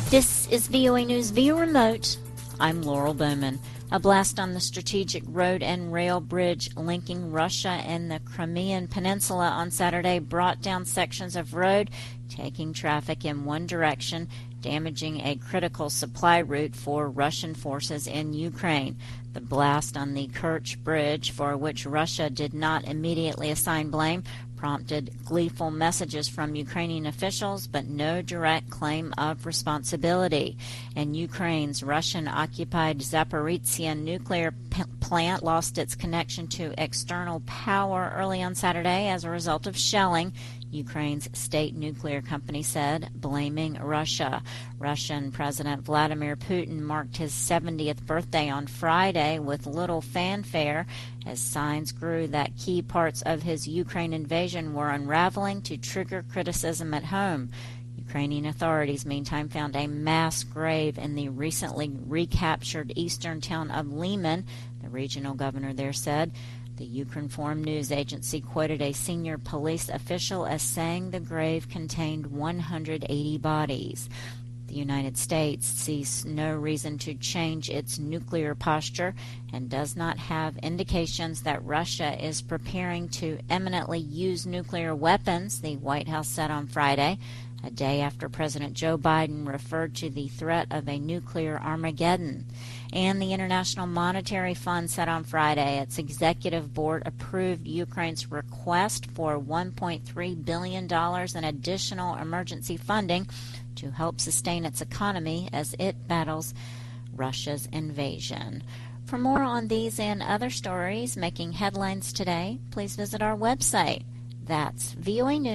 This is VOA News via remote. I'm Laurel Bowman. A blast on the strategic road and rail bridge linking Russia and the Crimean Peninsula on Saturday brought down sections of road, taking traffic in one direction, damaging a critical supply route for Russian forces in Ukraine. The blast on the Kerch Bridge, for which Russia did not immediately assign blame, prompted gleeful messages from Ukrainian officials, but no direct claim of responsibility. And Ukraine's Russian-occupied Zaporizhzhia nuclear plant lost its connection to external power early on Saturday as a result of shelling, Ukraine's state nuclear company said, blaming Russia. Russian President Vladimir Putin marked his 70th birthday on Friday with little fanfare as signs grew that key parts of his Ukraine invasion were unraveling to trigger criticism at home. Ukrainian authorities, meantime, found a mass grave in the recently recaptured eastern town of Lyman, the regional governor there said. The Ukrinform news agency quoted a senior police official as saying the grave contained 180 bodies. The United States sees no reason to change its nuclear posture and does not have indications that Russia is preparing to imminently use nuclear weapons, the White House said on Friday, a day after President Joe Biden referred to the threat of a nuclear Armageddon. And the International Monetary Fund said on Friday its executive board approved Ukraine's request for $1.3 billion in additional emergency funding to help sustain its economy as it battles Russia's invasion. For more on these and other stories making headlines today, please visit our website. That's VOA News.